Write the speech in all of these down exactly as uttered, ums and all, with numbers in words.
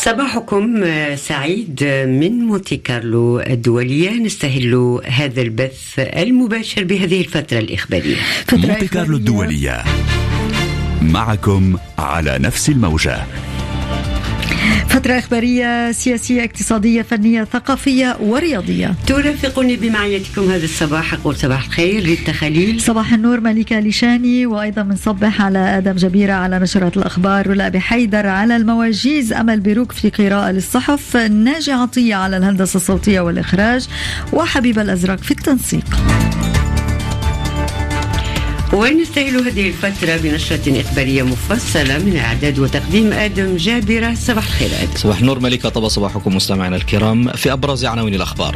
صباحكم سعيد من مونتي كارلو الدولية. نستهل هذا البث المباشر بهذه الفترة الإخبارية. مونتي كارلو الدولية معكم على نفس الموجة. فترة إخبارية سياسية اقتصادية فنية ثقافية ورياضية ترافقني بمعيتكم هذا الصباح. أقول صباح الخير ريتا خليل. صباح النور مليكة ليشاني. وأيضا بنصبح على آدم جبيرة على نشرات الأخبار، ولا بحيدر على المواجيز، أمل بيروك في قراءة للصحف، ناجي عطية على الهندسة الصوتية والإخراج، وحبيب الأزرق في التنسيق. ونستهل هذه الفترة بنشرة إخبارية مفصلة من إعداد وتقديم آدم جابرة. صباح الخير آدم. صباح النور ملكة. طب صباحكم مستمعينا الكرام. في أبرز عناوين الأخبار: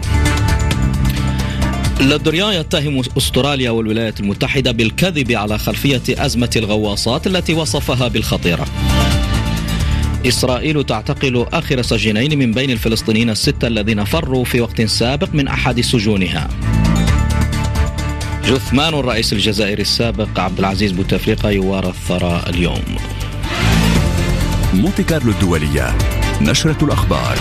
لودريان يتهم أستراليا والولايات المتحدة بالكذب على خلفية أزمة الغواصات التي وصفها بالخطيرة. إسرائيل تعتقل آخر سجينين من بين الفلسطينيين الستة الذين فروا في وقت سابق من أحد سجونها. جثمان الرئيس الجزائري السابق عبد العزيز بوتفليقة يوارى الثراء اليوم. مونتي كارلو الدولية، نشرة الأخبار.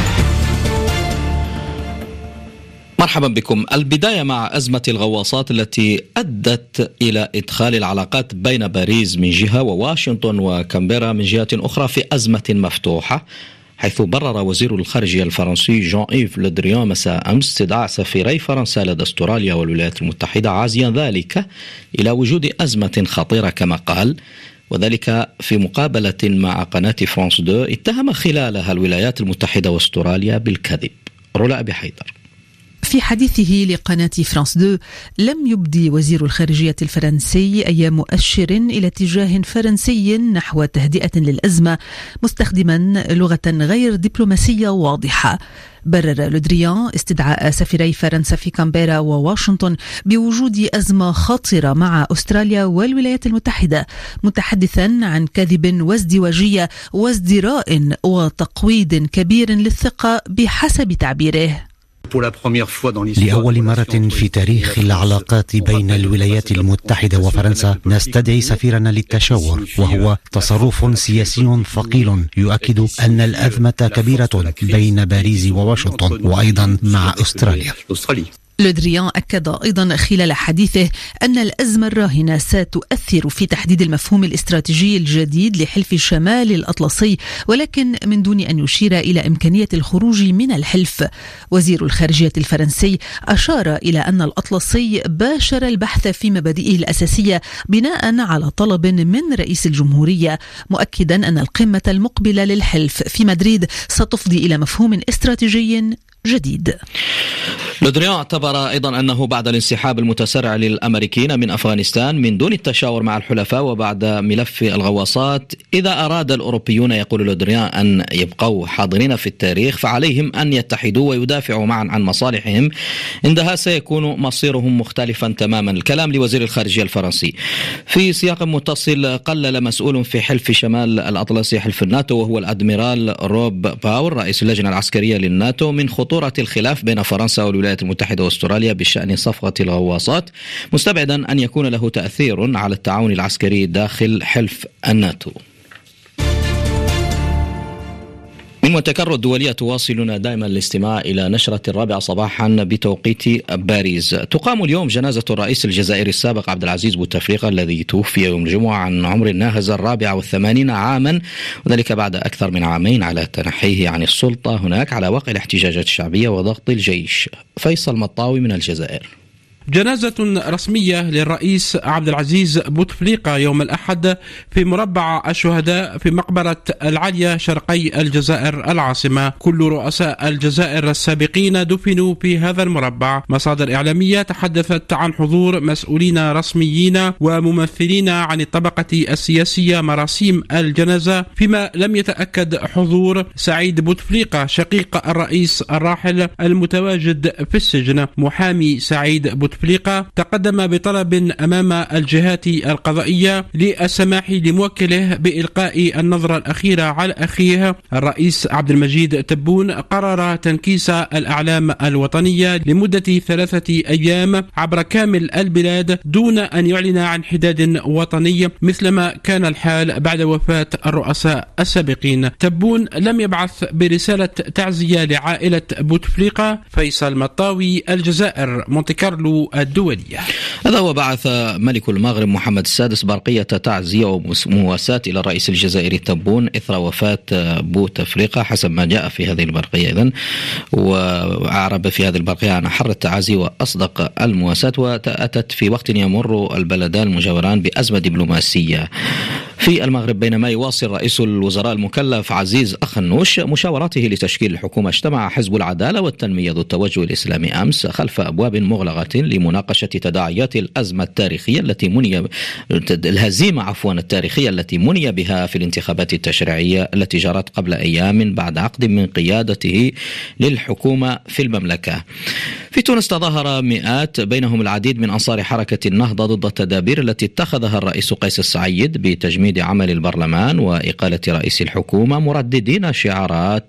مرحبا بكم. البداية مع أزمة الغواصات التي أدت إلى إدخال العلاقات بين باريس من جهة وواشنطن وكامبيرا من جهة أخرى في أزمة مفتوحة، حيث برر وزير الخارجية الفرنسي جان إيف لودريان مساء أمس استدعاء سفيري فرنسا لدى أستراليا والولايات المتحدة، عازيا ذلك إلى وجود أزمة خطيرة كما قال، وذلك في مقابلة مع قناة فرانس دو اتهم خلالها الولايات المتحدة واستراليا بالكذب. رولا أبي حيدر. في حديثه لقناة فرانس دو لم يبدي وزير الخارجية الفرنسي أي مؤشر إلى اتجاه فرنسي نحو تهدئة للأزمة، مستخدما لغة غير دبلوماسية واضحة. برر لودريان استدعاء سفيري فرنسا في كامبيرا وواشنطن بوجود أزمة خطرة مع أستراليا والولايات المتحدة، متحدثا عن كذب وازدواجية وازدراء وتقويض كبير للثقة بحسب تعبيره. لأول مرة في تاريخ العلاقات بين الولايات المتحدة وفرنسا نستدعي سفيرنا للتشاور، وهو تصرف سياسي ثقيل يؤكد أن الأزمة كبيرة بين باريس وواشنطن وأيضا مع أستراليا. لودريان أكد أيضا خلال حديثه أن الأزمة الراهنة ستؤثر في تحديد المفهوم الاستراتيجي الجديد لحلف الشمال الأطلسي، ولكن من دون أن يشير إلى إمكانية الخروج من الحلف. وزير الخارجية الفرنسي أشار إلى أن الأطلسي باشر البحث في مبادئه الأساسية بناء على طلب من رئيس الجمهورية، مؤكدا أن القمة المقبلة للحلف في مدريد ستفضي إلى مفهوم استراتيجي جديد. لودريان اعتبر أيضا أنه بعد الانسحاب المتسارع للأمريكيين من أفغانستان من دون التشاور مع الحلفاء وبعد ملف الغواصات، إذا أراد الأوروبيون يقول لودريان أن يبقوا حاضرين في التاريخ فعليهم أن يتحدوا ويدافعوا معا عن مصالحهم، عندها سيكون مصيرهم مختلفا تماما. الكلام لوزير الخارجية الفرنسي. في سياق متصل، قلل مسؤول في حلف شمال الأطلسي حلف الناتو وهو الأدميرال روب باور رئيس اللجنة العسكرية للناتو من خطورة الخلاف بين فرنسا والولايات المتحدة واستراليا بشأن صفقة الغواصات، مستبعدا أن يكون له تأثير على التعاون العسكري داخل حلف الناتو. من مونتي كارلو الدولية تواصلنا دائما الاستماع إلى نشرة الرابعة صباحا بتوقيت باريس. تقام اليوم جنازة الرئيس الجزائري السابق عبد العزيز بوتفليقة الذي توفي يوم الجمعة عن عمر ناهز الرابعة والثمانين عاما، وذلك بعد أكثر من عامين على تنحيه عن السلطة هناك على وقع الاحتجاجات الشعبية وضغط الجيش. فيصل مطاوي من الجزائر. جنازة رسمية للرئيس عبد العزيز بوتفليقة يوم الأحد في مربع الشهداء في مقبرة العالية شرقي الجزائر العاصمة. كل رؤساء الجزائر السابقين دفنوا في هذا المربع. مصادر إعلامية تحدثت عن حضور مسؤولين رسميين وممثلين عن الطبقة السياسية مراسيم الجنازة، فيما لم يتأكد حضور سعيد بوتفليقة شقيق الرئيس الراحل المتواجد في السجن. محامي سعيد بوتفليقة بوتفليقة تقدم بطلب أمام الجهات القضائية للسماح لموكله بإلقاء النظرة الأخيرة على أخيه الرئيس عبد المجيد تبون. قرر تنكيس الأعلام الوطنية لمدة ثلاثة أيام عبر كامل البلاد دون أن يعلن عن حداد وطني مثلما كان الحال بعد وفاة الرؤساء السابقين. تبون لم يبعث برسالة تعزية لعائلة بوتفليقة. فيصل مطاوي، الجزائر، مونتي كارلو الدولية. هذا وبعث ملك المغرب محمد السادس برقية تعزية ومواساة إلى الرئيس الجزائري تبون إثر وفاة بوتفليقة حسب ما جاء في هذه البرقية إذن، وأعرب في هذه البرقية عن أحر التعازي وأصدق المواساة، وأتت في وقت يمر البلدان المجاوران بأزمة دبلوماسية في المغرب، بينما يواصل رئيس الوزراء المكلف عزيز أخنوش مشاوراته لتشكيل الحكومة. اجتمع حزب العدالة والتنمية ذو التوجه الإسلامي أمس خلف أبواب مغلقة لمناقشة تداعيات الأزمة التاريخية التي مني الهزيمة عفوا التاريخية التي مني بها في الانتخابات التشريعية التي جرت قبل أيام بعد عقد من قيادته للحكومة في المملكة. في تونس تظاهر مئات بينهم العديد من أنصار حركة النهضة ضد التدابير التي اتخذها الرئيس قيس السعيد بتجميد عمل البرلمان وإقالة رئيس الحكومة، مرددين شعارات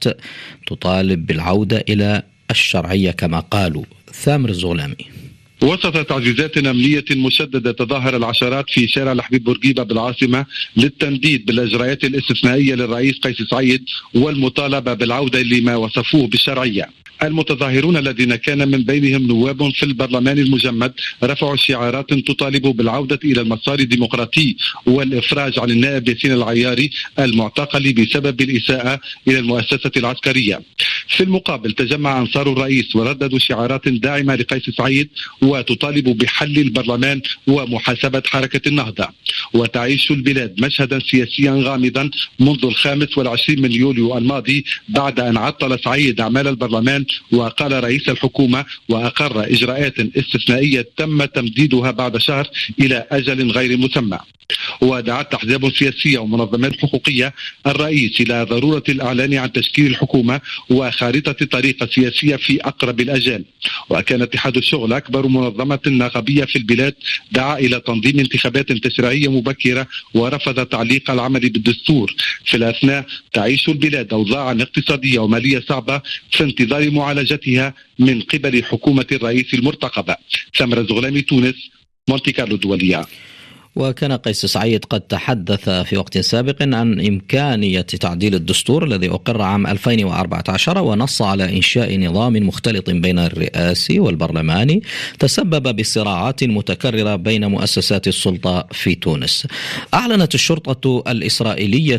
تطالب بالعودة إلى الشرعية كما قالوا. ثامر الزغلامي. وسط تعزيزات أمنية مشددة تظاهر العشرات في شارع الحبيب بورقيبة بالعاصمة للتنديد بالإجراءات الاستثنائية للرئيس قيس سعيد والمطالبة بالعودة لما وصفوه بالشرعية. المتظاهرون الذين كان من بينهم نواب في البرلمان المجمد رفعوا شعارات تطالب بالعودة إلى المسار الديمقراطي والإفراج عن النائب ياسين العياري المعتقل بسبب الإساءة إلى المؤسسة العسكرية. في المقابل تجمع أنصار الرئيس ورددوا شعارات داعمة لقيس سعيد وتطالب بحل البرلمان ومحاسبة حركة النهضة. وتعيش البلاد مشهدا سياسيا غامضا منذ الخامس والعشرين من يوليو الماضي بعد أن عطل سعيد أعمال البرلمان وقال رئيس الحكومة وأقر إجراءات استثنائية تم تمديدها بعد شهر إلى أجل غير مسمى. ودعت أحزاب سياسية ومنظمات حقوقية الرئيس إلى ضرورة الإعلان عن تشكيل الحكومة وخارطة طريقة سياسية في أقرب الأجال. وكان اتحاد الشغل أكبر منظمة نقابية في البلاد دعا إلى تنظيم انتخابات تشريعية مبكرة ورفض تعليق العمل بالدستور. في الأثناء تعيش البلاد أوضاعا اقتصادية ومالية صعبة في انتظار معالجتها من قبل حكومة الرئيس المرتقبة. ثمر الزغلامي، تونس، مونتي كارلو الدولية. وكان قيس سعيد قد تحدث في وقت سابق عن إمكانية تعديل الدستور الذي أقر عام ألفين وأربعة عشر، ونص على إنشاء نظام مختلط بين الرئاسي والبرلماني تسبب بصراعات متكررة بين مؤسسات السلطة في تونس. أعلنت الشرطة الإسرائيلية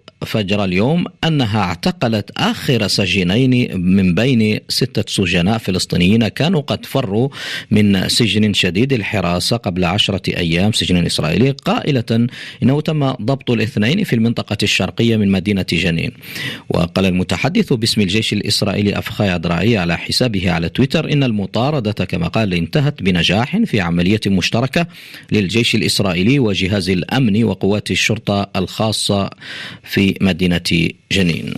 فجر اليوم أنها اعتقلت آخر سجينين من بين ستة سجناء فلسطينيين كانوا قد فروا من سجن شديد الحراسة قبل عشرة أيام، سجن إسرائيلي، قائلة إنه تم ضبط الاثنين في المنطقة الشرقية من مدينة جنين. وقال المتحدث باسم الجيش الإسرائيلي أفخاي عدرائي على حسابه على تويتر إن المطاردة كما قال انتهت بنجاح في عملية مشتركة للجيش الإسرائيلي وجهاز الأمن وقوات الشرطة الخاصة في مدينة جنين.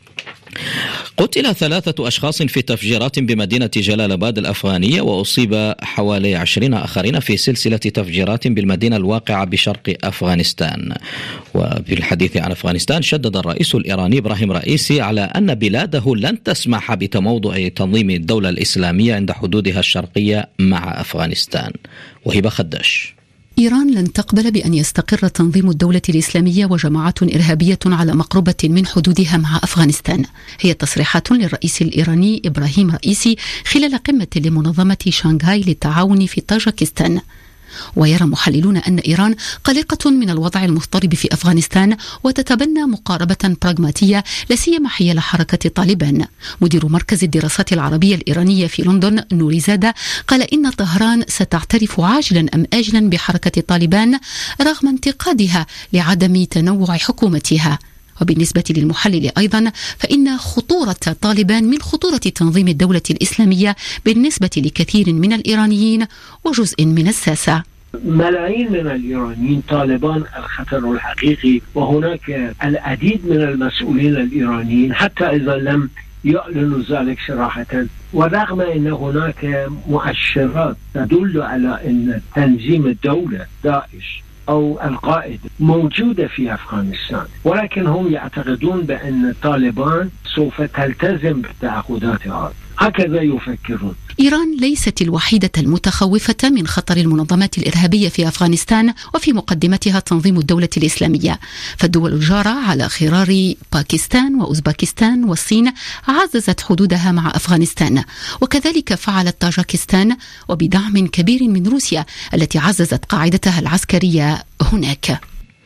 قتل ثلاثة أشخاص في تفجيرات بمدينة جلال آباد الأفغانية، وأصيب حوالي عشرين آخرين في سلسلة تفجيرات بالمدينة الواقعة بشرق أفغانستان. وفي الحديث عن أفغانستان شدد الرئيس الإيراني إبراهيم رئيسي على أن بلاده لن تسمح بتموضع تنظيم الدولة الإسلامية عند حدودها الشرقية مع أفغانستان. وهبة خداش. إيران لن تقبل بأن يستقر تنظيم الدولة الإسلامية وجماعات إرهابية على مقربة من حدودها مع أفغانستان. هي تصريحات للرئيس الإيراني إبراهيم رئيسي خلال قمة لمنظمة شانغهاي للتعاون في طاجكستان. ويرى محللون أن إيران قلقة من الوضع المضطرب في أفغانستان وتتبنى مقاربة براغماتية لا سيما حيال حركة طالبان. مدير مركز الدراسات العربية الإيرانية في لندن نوري زادة قال إن طهران ستعترف عاجلا أم آجلا بحركة طالبان رغم انتقادها لعدم تنوع حكومتها. وبالنسبة للمحلل أيضا فإن خطورة طالبان من خطورة تنظيم الدولة الإسلامية بالنسبة لكثير من الإيرانيين وجزء من الساسة. ملايين من الإيرانيين طالبان الخطر الحقيقي، وهناك العديد من المسؤولين الإيرانيين حتى إذا لم يعلنوا ذلك صراحة. ورغم أن هناك مؤشرات تدل على أن تنظيم الدولة داعش أو القائد موجودة في أفغانستان، ولكن هم يعتقدون بأن طالبان سوف تلتزم بتعهداتها، هكذا يفكرون. إيران ليست الوحيدة المتخوفة من خطر المنظمات الإرهابية في أفغانستان، وفي مقدمتها تنظيم الدولة الإسلامية. فالدول الجارة على غرار باكستان وأوزبكستان والصين عززت حدودها مع أفغانستان، وكذلك فعلت طاجكستان وبدعم كبير من روسيا التي عززت قاعدتها العسكرية هناك.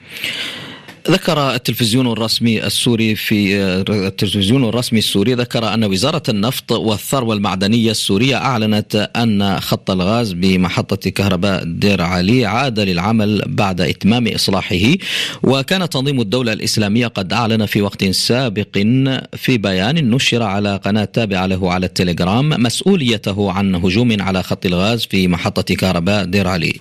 ذكر التلفزيون الرسمي السوري في التلفزيون الرسمي السوري ذكر أن وزارة النفط والثروة المعدنية السورية أعلنت أن خط الغاز بمحطة كهرباء دير علي عاد للعمل بعد إتمام إصلاحه. وكان تنظيم الدولة الإسلامية قد أعلن في وقت سابق في بيان نشر على قناة تابعة له على التليجرام مسؤوليته عن هجوم على خط الغاز في محطة كهرباء دير علي.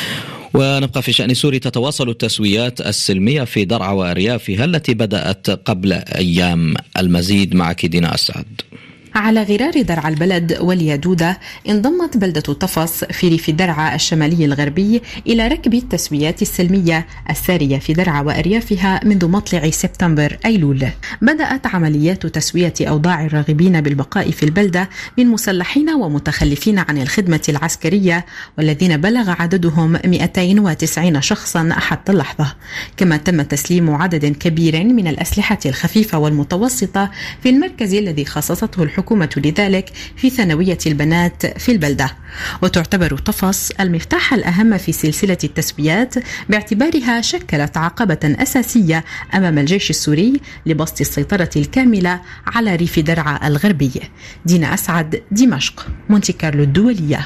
ونبقى في شأن سوريا. تتواصل التسويات السلمية في درعا وأريافها التي بدأت قبل أيام. المزيد معك دينا أسعد. على غرار درعا البلد واليادودة انضمت بلدة طفص في ريف درعا الشمالي الغربي إلى ركب التسويات السلمية السارية في درعا وأريافها منذ مطلع سبتمبر أيلول. بدأت عمليات تسوية أوضاع الراغبين بالبقاء في البلدة من مسلحين ومتخلفين عن الخدمة العسكرية، والذين بلغ عددهم مئتين وتسعين شخصا حتى اللحظة. كما تم تسليم عدد كبير من الأسلحة الخفيفة والمتوسطة في المركز الذي خصصته الحكومة الحكومة لذلك في ثانوية البنات في البلدة. وتعتبر طفص المفتاح الأهم في سلسلة التسويات باعتبارها شكلت عقبة أساسية أمام الجيش السوري لبسط السيطرة الكاملة على ريف درعا الغربي. دينا أسعد، دمشق، مونتي كارلو الدولية.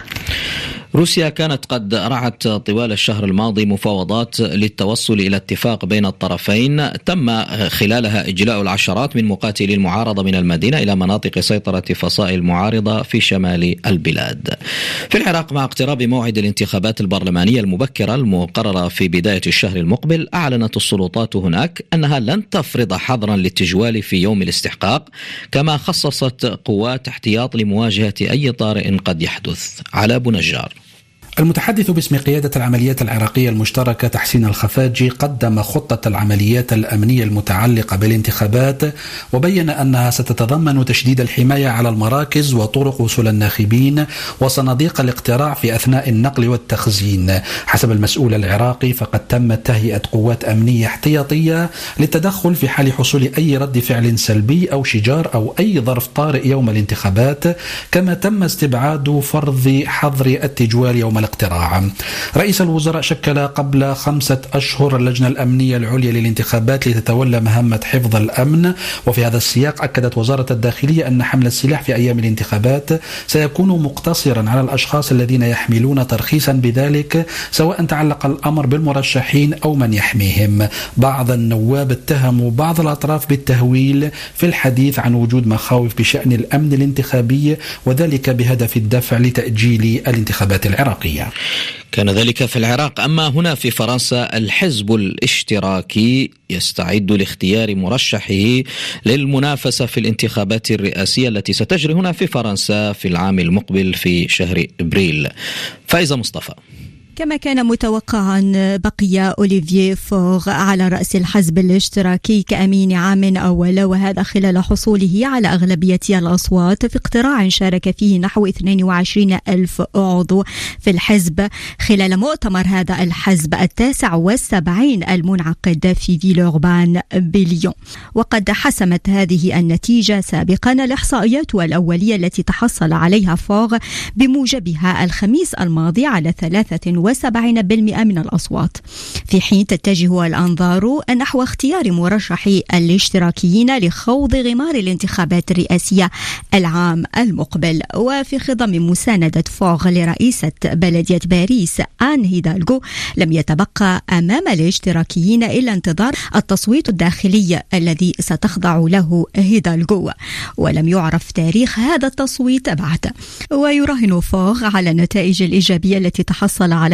روسيا كانت قد رعت طوال الشهر الماضي مفاوضات للتوصل إلى اتفاق بين الطرفين تم خلالها إجلاء العشرات من مقاتلي المعارضة من المدينة إلى مناطق سيطرة فصائل المعارضة في شمال البلاد. في العراق، مع اقتراب موعد الانتخابات البرلمانية المبكرة المقررة في بداية الشهر المقبل، أعلنت السلطات هناك أنها لن تفرض حظرا للتجوال في يوم الاستحقاق، كما خصصت قوات احتياط لمواجهة أي طارئ قد يحدث. على أبو نجار. المتحدث باسم قيادة العمليات العراقية المشتركة تحسين الخفاجي قدم خطة العمليات الأمنية المتعلقة بالانتخابات، وبين أنها ستتضمن تشديد الحماية على المراكز وطرق وصول الناخبين وصناديق الاقتراع في أثناء النقل والتخزين. حسب المسؤول العراقي، فقد تم تهيئة قوات أمنية احتياطية للتدخل في حال حصول أي رد فعل سلبي أو شجار أو أي ظرف طارئ يوم الانتخابات، كما تم استبعاد فرض حظر التجوال يوم الاقتراع. رئيس الوزراء شكل قبل خمسة أشهر اللجنة الأمنية العليا للانتخابات لتتولى مهمة حفظ الأمن، وفي هذا السياق أكدت وزارة الداخلية أن حمل السلاح في أيام الانتخابات سيكون مقتصرا على الأشخاص الذين يحملون ترخيصا بذلك، سواء تعلق الأمر بالمرشحين أو من يحميهم. بعض النواب اتهموا بعض الأطراف بالتهويل في الحديث عن وجود مخاوف بشأن الأمن الانتخابي، وذلك بهدف الدفع لتأجيل الانتخابات العراقية. كان ذلك في العراق. أما هنا في فرنسا، الحزب الاشتراكي يستعد لاختيار مرشحه للمنافسة في الانتخابات الرئاسية التي ستجري هنا في فرنسا في العام المقبل في شهر إبريل. فايزة مصطفى. كما كان متوقعا، بقي أوليفييه فور على رأس الحزب الاشتراكي كأمين عام أول، وهذا خلال حصوله على أغلبية الأصوات في اقتراع شارك فيه نحو اثنين وعشرين ألف عضو في الحزب خلال مؤتمر هذا الحزب التاسع والسبعين المنعقد في فيلوربان بليون. وقد حسمت هذه النتيجة سابقا الإحصائيات الأولية التي تحصل عليها فور بموجبها الخميس الماضي على ثلاثة وسبعين بالمئة من الأصوات، في حين تتجه الأنظار نحو اختيار مرشحي الاشتراكيين لخوض غمار الانتخابات الرئاسية العام المقبل. وفي خضم مساندة فوغ لرئيسة بلدية باريس آن هيدالغو، لم يتبقى أمام الاشتراكيين إلا انتظار التصويت الداخلي الذي ستخضع له هيدالغو، ولم يعرف تاريخ هذا التصويت بعد. ويراهن فوغ على النتائج الإيجابية التي تحصل عليها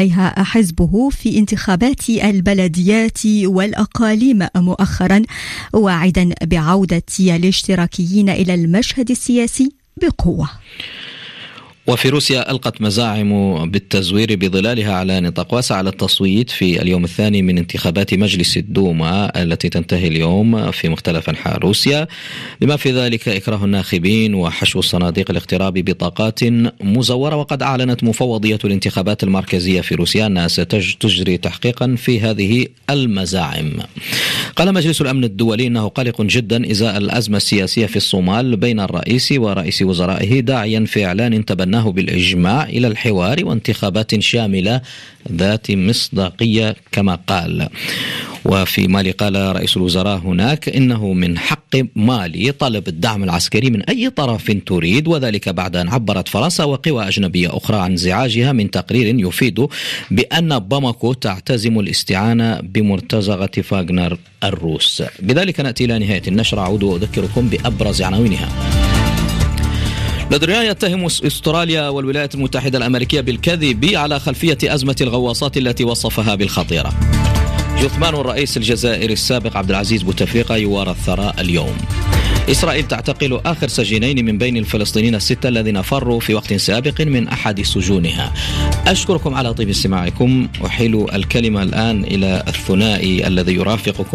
عليها حزبه في انتخابات البلديات والأقاليم مؤخرا، واعدا بعودة الاشتراكيين إلى المشهد السياسي بقوة. وفي روسيا ألقت مزاعم بالتزوير بظلالها على نطاق واسع على التصويت في اليوم الثاني من انتخابات مجلس الدوما التي تنتهي اليوم في مختلف أنحاء روسيا، بما في ذلك إكراه الناخبين وحشو الصناديق الاقتراب بطاقات مزورة. وقد أعلنت مفوضية الانتخابات المركزية في روسيا أنها ستجري تحقيقا في هذه المزاعم. قال مجلس الأمن الدولي أنه قلق جدا إزاء الأزمة السياسية في الصومال بين الرئيس ورئيس وزرائه، داعيا في إعلان تبناه بالإجماع إلى الحوار وانتخابات شاملة ذات مصداقية كما قال. وفي مالي قال رئيس الوزراء هناك إنه من حق مالي طلب الدعم العسكري من أي طرف تريد، وذلك بعد أن عبرت فرنسا وقوى أجنبية أخرى عن انزعاجها من تقرير يفيد بأن باماكو تعتزم الاستعانة بمرتزقة فاغنر الروس. بذلك نأتي إلى نهاية النشر. أعود وأذكركم بأبرز عناوينها. لودريان يتهم استراليا والولايات المتحدة الأمريكية بالكذب على خلفية أزمة الغواصات التي وصفها بالخطيرة. جثمان الرئيس الجزائري السابق عبد العزيز بوتفليقة يوارى الثراء اليوم. إسرائيل تعتقل آخر سجينين من بين الفلسطينيين الستة الذين فروا في وقت سابق من أحد سجونها. أشكركم على طيب استماعكم، أحيل الكلمة الآن إلى الثنائي الذي يرافقكم